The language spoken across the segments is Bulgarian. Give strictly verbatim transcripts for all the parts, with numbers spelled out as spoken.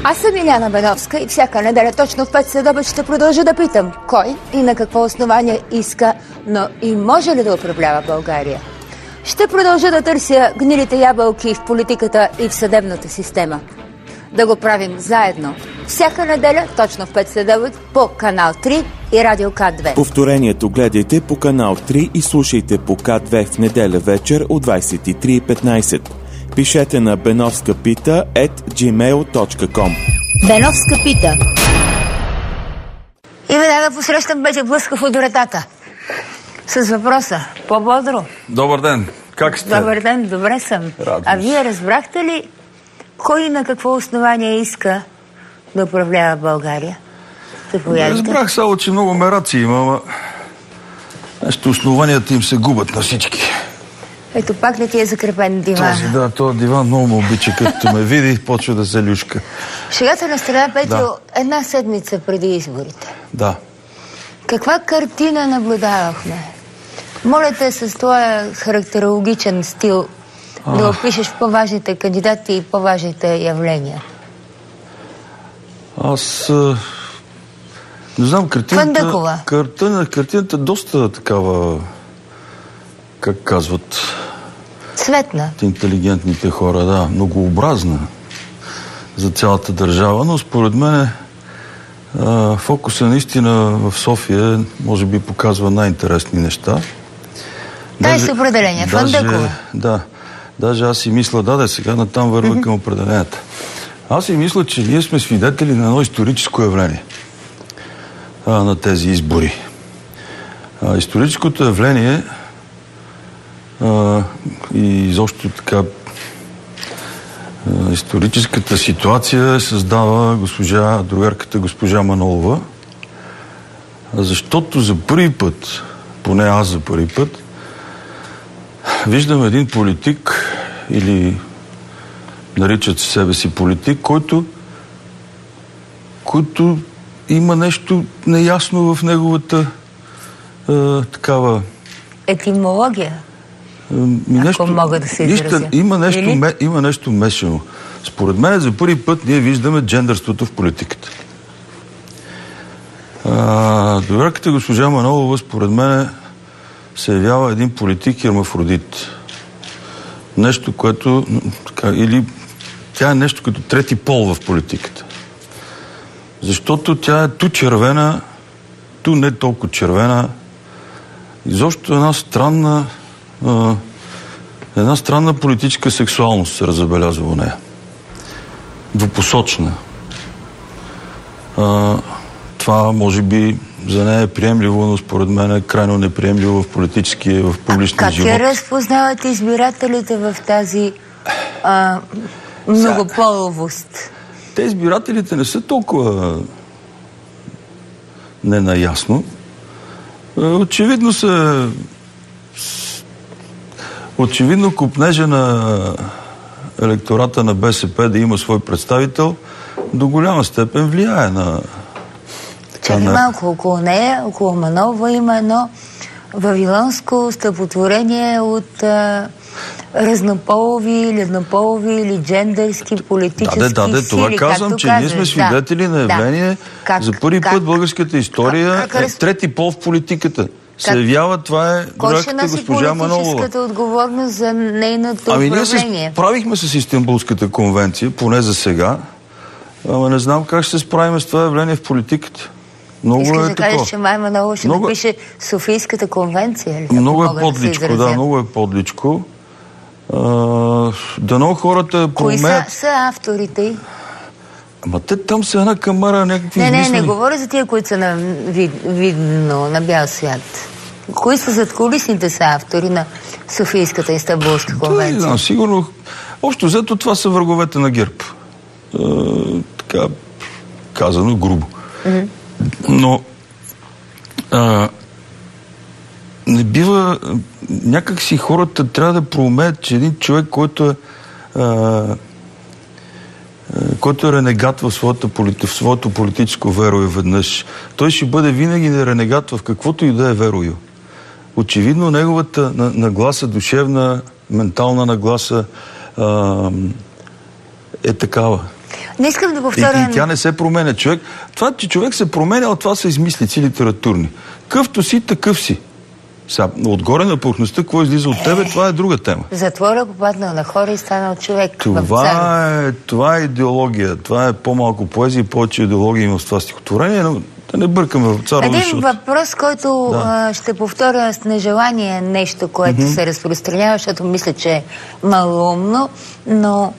Аз съм Иляна Беновска и всяка неделя точно в пет следобед ще продължа да питам кой и на какво основание иска, но и може ли да управлява България. Ще продължа да търся гнилите ябълки в политиката и в съдебната система. Да го правим заедно. Всяка неделя точно в пет следобед по канал три и Радио К две. Повторението гледайте по канал три и слушайте по К две в неделя вечер от двадесет и три и петнадесет. Пишете на benovskapita ет джимейл точка ком. Беновска пита. И веднага посрещам Петя Блъсков от вратата. С въпроса. По-бодро. Добър ден. Как сте? Добър ден, добре съм. Радвам А вие разбрахте ли кой и на какво основание иска да управлява България? Заповядайте. Разбрах само, че много мераци има, ама нещо основанията им се губят на всички. Ето пак не ти е закрепен диван. Този, да, този диван много ме обича, като ме види, почва да се люшка. Шегата на страна, Петю, Да. една седмица преди изборите. Да. Каква картина наблюдавахме? Моля те с твоя характерологичен стил а... да опишеш по-важните кандидати и по-важните явления. Аз а, не знам, картината... Фандъкова. Картина, картината доста такава, как казват... Светна. Интелигентните хора, да, многообразна за цялата държава, но според мен фокуса наистина в София може би показва най-интересни неща. Дай с определение, Фандъкова. Да, даже аз си мисля, да, да, сега натам върва mm-hmm. към определенията. Аз си мисля, че ние сме свидетели на едно историческо явление а, на тези избори. А, историческото явление а, и изобщо така а, историческата ситуация създава госпожа, другарката госпожа Манолова, защото за първи път, поне аз за първи път, виждам един политик, или наричат себе си политик, който, който има нещо неясно в неговата а, такава... Етимология? Нещо, ако мога да се изразя. Има нещо, ме, има нещо мешано. Според мен за първи път ние виждаме джендърството в политиката. Добраката госпожа Манолова, според мен, се явява един политик хермафродит. Нещо, което... Така, или тя е нещо като трети пол в политиката. Защото тя е ту червена, ту не толкова червена. Изобщо една странна... Uh, една странна политическа сексуалност се разабелязва у нея. Двупосочна. Uh, това може би за нея е приемливо, но според мен е крайно неприемливо в политическия, в публичния живот. А как я разпознават избирателите в тази а, многополовост? Те избирателите не са толкова ненаясно. Очевидно са Очевидно купнежа на електората на БСП да има свой представител до голяма степен влияе на... Чакай на... малко, около нея, около Манолова има едно вавилонско стъпотворение от а, разнополови или еднополови или джендърски политически да, да, да, сили. Това казвам, че казваш, ние сме свидетели да, на явление. Да. За първи как, път българската история как, как, е трети пол в политиката. Се Как? явява, това е другарката госпожа Манолова. Кой ще носи политическата отговорност за нейното ами управление? Ами ние се справихме с Истанбулската конвенция, поне за сега, ама не знам как ще се справим с това явление в политиката. Много Искаш е да такова. кажеш, че Май Манолова ще много... напише Софийската конвенция? Ли, много е подличко, да, да, много е подличко. А, дано хората Кои проумеят... са, са авторите? Ама те там са една камара някакви Не, не, измислени... не говоря за тия, които са на вид, видно на бял свят. Кои са задкулисните са автори на Софийската Истанбулска конвенция? Да, знам, сигурно. Общо взето това са враговете на ГЕРБ. Е, така казано грубо. Mm-hmm. Но а, не бива, някак си хората трябва да проумеят, че един човек, който е а, който е ренегат в своята, в своето политическо верою веднъж, той ще бъде винаги ренегат в каквото и да е верою. Очевидно неговата нагласа, душевна, ментална нагласа а, е такава. Не искам да повторя... И, и тя не се променя. Човек, това, че човек се променя, това са измислици литературни. Къвто си, такъв си. Сега, отгоре на повърхността, какво излиза от тебе, е, това е друга тема. В затвора попаднал на хора и станал човек. Това е, това е идеология. Това е по-малко поезия и повече идеология има в това стихотворение, но да не бъркаме в Царово. Един защото... въпрос, който да. а, ще повторя с нежелание нещо, което mm-hmm. се разпространява, защото мисля, че е малоумно, но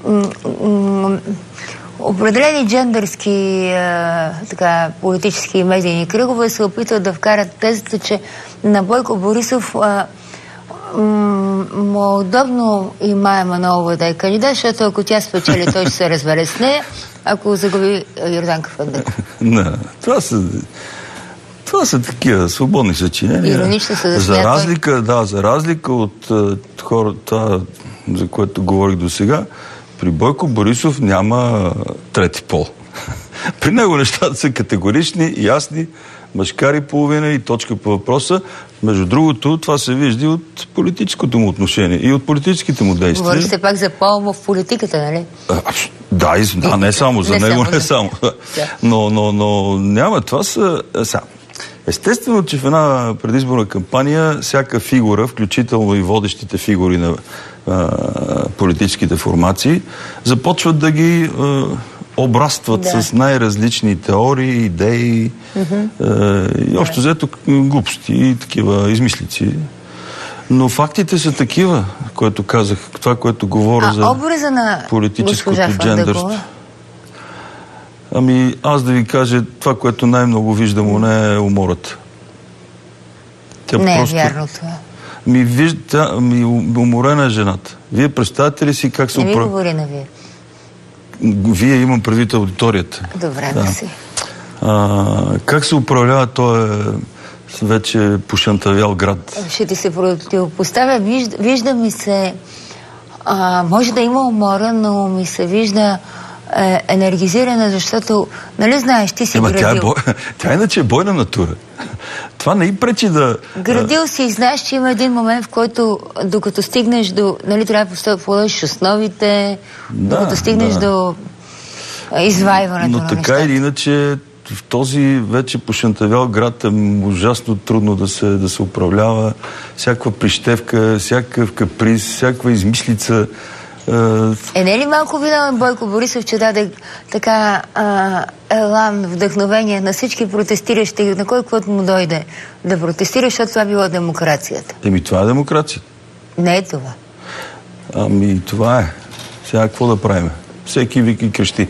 определени джендърски а, така, политически и медийни кръгове се опитват да вкарат тезата, че на Бойко Борисов а, му е удобно и Мая Манолова да е кандидат, защото ако тя спечели, той ще се разбере с нея, ако загуби Йорданка Фандъков. Не, това са... Това са такива свободни съчинения. Иронично се за разлика, да, за разлика от хората, за което говорих до сега, при Бойко Борисов няма трети пол. При него нещата са категорични, ясни, мъжкари половина и точка по въпроса. Между другото, това се вижда от политическото му отношение и от политическите му действия. Говори се пак за пол в политиката, нали? А, да, и, да, не само, за не него само, не само. Да. Но, но, но няма, това са... Са. Естествено, че в една предизборна кампания всяка фигура, включително и водещите фигури на а, политическите формации, започват да ги а, обрастват да. с най-различни теории, идеи mm-hmm. а, и общо взето глупости и такива измислици. Но фактите са такива, което казах, това, което говоря а, за образа на политическото джендърство. Ами, аз да ви кажа, това, което най-много виждам у нея е умората. Тя не просто... е вярно това. Ми, вижда, ми уморена е жената. Вие представяте ли си как се управлява? Не управ... ми говори на вие. Вие имам предвид аудиторията. Добре, да, да си. А, как се управлява този вече пошантавял град? Ще ти се противопоставя. Вижда, вижда ми се... А, може да има умора, но ми се вижда е, енергизирана, защото, нали знаеш, ти си Ема, градил. Тя, е бой... тя иначе е бойна натура. Това не и пречи да... Градил си и знаеш, че има един момент, в който докато стигнеш до... Нали, трябва да положиш основите, да, докато стигнеш да. до извайването но на така нещата. или иначе в този вече пошантавял град е ужасно трудно да се, да се управлява. Всякаква прищевка, всякакъв каприз, всякаква измислица. Е, не е ли малко виновен Бойко Борисов, че даде така а, елан, вдъхновение на всички протестиращи, на кой каквото му дойде да протестира, защото това било демокрацията? Еми, това е демокрация. Не е това. Ами, това е. Сега какво да правим? Всеки вики крещи.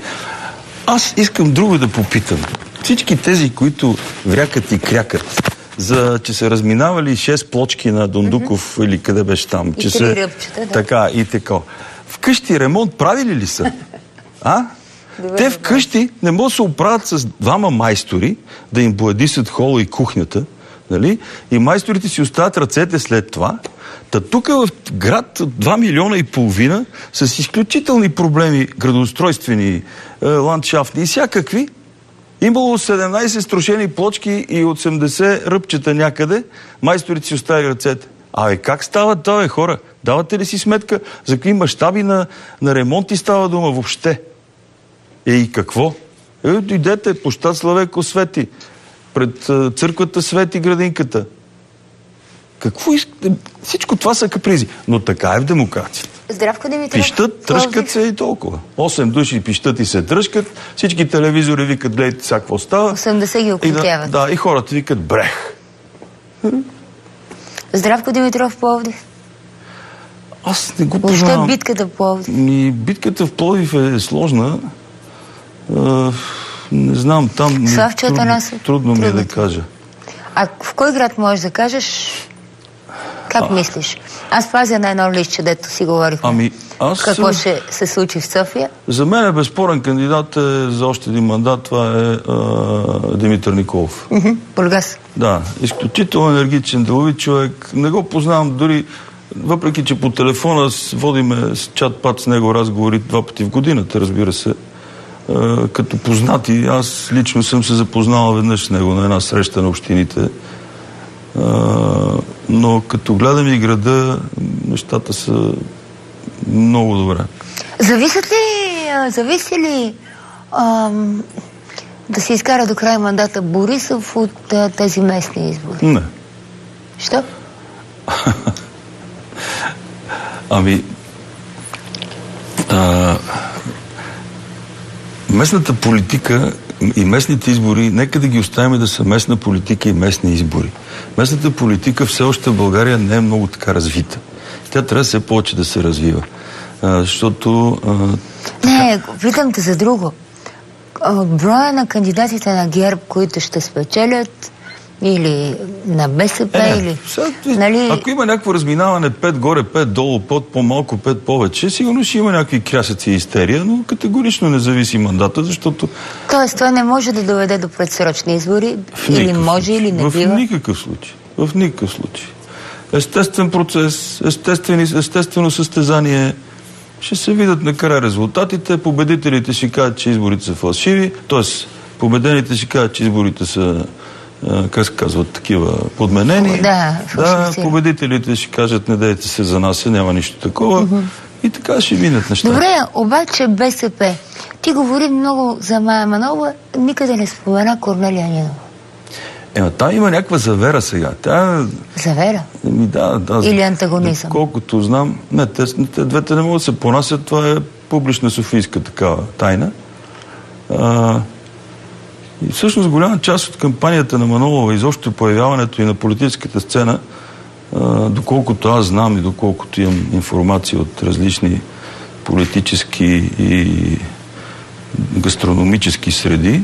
Аз искам друго да попитам. Всички тези, които врякат и крякат, за че са разминавали шест плочки на Дондуков mm-hmm. или къде беше там. И че три са... ръбчета, да. Така, и така. Вкъщи ремонт правили ли са? А? Добре, Те вкъщи не могат да се оправят с двама майстори, да им боядисат хола и кухнята, нали? И майсторите си оставят ръцете след това. Та тук в град два милиона и половина с изключителни проблеми, градоустройствени, е, ландшафтни и всякакви. Имало седемнайсет струшени плочки и осемдесет ръбчета някъде, майсторите си оставили ръцете. Абе, как стават това, хора? Давате ли си сметка за какви мащаби на, на ремонти става дума въобще? Е, и какво? Е, идете по щат Славейко Свети, пред а, църквата Свети градинката. Какво искате? Всичко това са капризи. Но така е в демокрацията. Здравко, Димитров. Пищат, тръжкат се и толкова. Осем души пищат и се тръжкат. Всички телевизори викат, гледайте сега какво става. осемдесет ги окрутяват. Да, да, и хората викат брех. Здравко, Димитров, Пловдив. Аз не го познавам. Въобще битката в Пловдив? Ми, битката в Пловдив е сложна. А, не знам, там Славчо трудно, Атанасов. трудно ми е да кажа. А в кой град можеш да кажеш? Как а... мислиш? Аз пазя на едно листче, дето си говорихме. Ами, аз... Какво ще се случи в София? За мен е безспорен кандидат е за още един мандат. Това е а, Димитър Николов. Mm-hmm. Бургас. Да, изключително енергичен, делови човек. Не го познавам дори, въпреки че по телефона водиме с чат-пат с него разговори два пъти в годината, разбира се. А, като познати, аз лично съм се запознал веднъж с него на една среща на общините. А, но като гледам и града, нещата са много добре. Зависят ли, зависи ли ам, да се изкара до край мандата Борисов от а, тези местни избори? Не. Що? Ами, а, местната политика и местните избори, нека да ги оставим да са местна политика и местни избори. Местната политика все още в България не е много така развита. Тя трябва все повече да се развива. А, защото... А, не, питам те за друго. Броя на кандидатите на ГЕРБ, които ще спечелят, или на БСП, е, или... Сега, нали... Ако има някакво разминаване пет горе, пет долу, под по-малко, пет повече, сигурно ще има някакви крясъци и истерия, но категорично не зависи мандата, защото... Тоест, това не може да доведе до предсрочни избори? Или може, случай. или не в бива? В никакъв случай. В никакъв случай. Естествен процес, естествено състезание. Ще се видят накрая резултатите. Победителите ще кажат, че изборите са фалшиви. т.е. победените ще кажат, че изборите са, как се казват, такива подменени. Да, да, победителите ще кажат, не дайте се за нас, няма нищо такова. Uh-huh. И така ще минат неща. Добре, обаче БСП. Ти говори много за Мая Манолова, никъде не спомена Корнелия Нинова. Ема, там има някаква завера сега. Тя... Завера? Еми, да, да. Или антагонизъм? Колкото знам, не, те, те двете не могат да се понасят, това е публична софийска такава тайна. А, и всъщност голяма част от кампанията на Манолова, изобщо появяването и на политическата сцена, а, доколкото аз знам и доколкото имам информация от различни политически и гастрономически среди,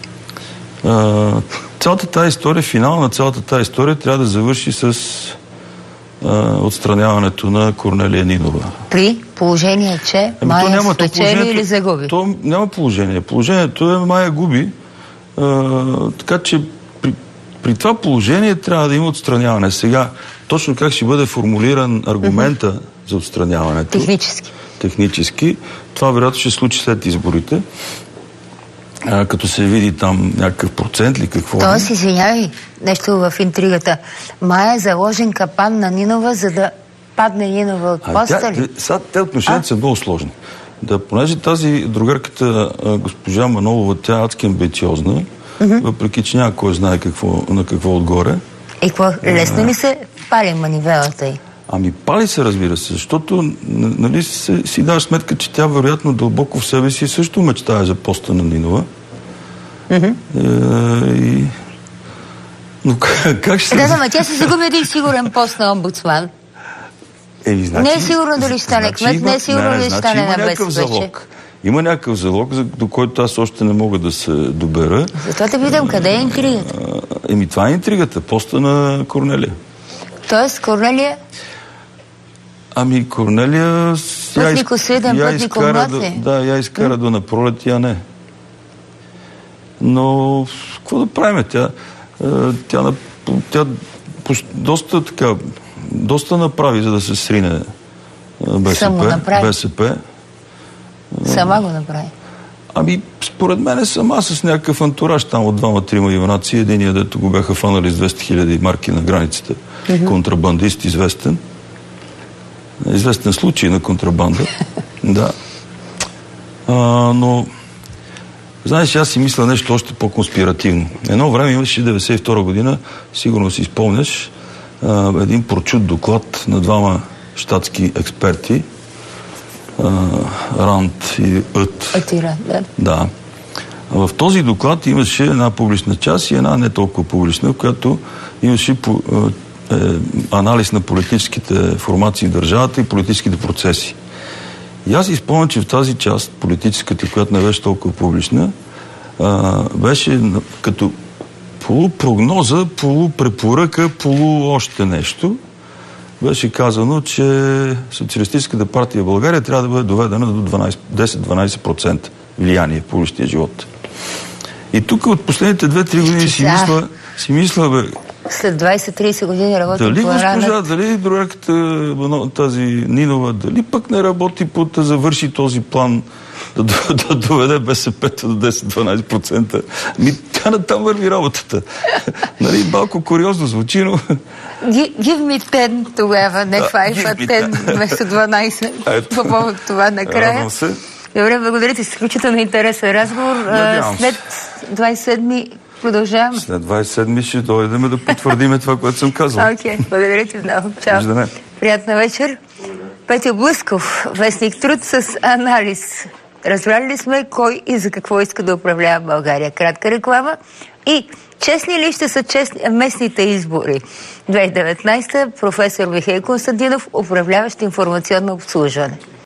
а, цялата тази история, финал на цялата тази история трябва да завърши с а, отстраняването на Корнелия Нинова. При положение, че ами Майя няма, спечели или загуби? То няма положение. Положението е Майя губи. А, така че при, при това положение трябва да има отстраняване. Сега, точно как ще бъде формулиран аргумента uh-huh. за отстраняването? Технически. Технически. Това вероятно ще случи след изборите. А, като се види там някакъв процент ли какво. Тоест, извинявай, нещо в интригата. Майя е заложен капан на Нинова, за да падне Нинова от поста ли? Сега те отношенията са много сложни. Да, понеже тази другарката, госпожа Манолова, тя е адски амбициозна, mm-hmm. въпреки че няма кой знае какво, на какво отгоре. И какво, лесно ли се пали манивелата й? Ами пали се, разбира се, защото нали, си, си даваш сметка, че тя вероятно дълбоко в себе си също мечтае за поста на Нинова. Mm-hmm. Е, и... Но как, как ще се... Да, да, ма тя се загуби един сигурен пост на омбудсман. Е, значи, не е сигурно дали ще стане кмет, не е сигурно дали ще стане на БСП. Има някакъв залог, до който аз още не мога да се добера. Затова те питам, къде е интригата? Еми, това е интригата, поста на Корнелия. Тоест, Корнелия? Ами, Корнелия... Пътнико свиден, пътнико млад ли? Да, я изкара до напролет, я не. Но, какво да правим? Тя, тя, тя, тя доста така, доста направи, за да се срине БСП. БСП. Сама го направи. Ами, според мен е сама с някакъв антураж там от двама-трима юнаци. Единият, дето го бяха фанали с двеста хиляди марки на границата. Mm-hmm. Контрабандист, известен. Известен случай на контрабанда. Да. А, но, знаеш, аз си мисля нещо още по-конспиративно. Едно време имаше деветдесет и втора година, сигурно си спомняш, а, един прочут доклад на двама щатски експерти, Ранд и Ът. Атира, да. Да. В този доклад имаше една публична част и една не толкова публична, в която имаше по, е, анализ на политическите формации в държавата и политическите процеси. И аз изпомням, че в тази част, политическата, която не беше толкова публична, а, беше като полупрогноза, полупрепоръка, полу още нещо. Беше казано, че Социалистическата партия в България трябва да бъде доведена до десет-дванайсет процента влияние в публичния живот. И тук от последните две-три години си мисля, си мисля, бе... След двайсет-трийсет години работи дали по госпожа, ранът... дали другарката, тази Нинова, дали пък не работи по да завърши този план да, да, да доведе БСП до десет-дванайсет процента. Ми тя натам върви работата. Нали, малко куриозно звучи, но... Give me ten тогава, не five, а ten вместо дванайсет. По повод това накрая. Добре, благодаря ти. Изключително интересен разговор. Надявам се. След двайсет седми продължаваме. След двайсет седми ще дойдем да потвърдиме това, което съм казал. Окей, okay. Благодаря ти много. Чао. Виждане. Приятна вечер. Петя Блъсков, вестник Труд с анализ. Разбрали ли сме кой и за какво иска да управлява България? Кратка реклама. И честни ли ще са честни местните избори? две хиляди и деветнайсета професор Михаил Константинов, управляващ информационно обслужване.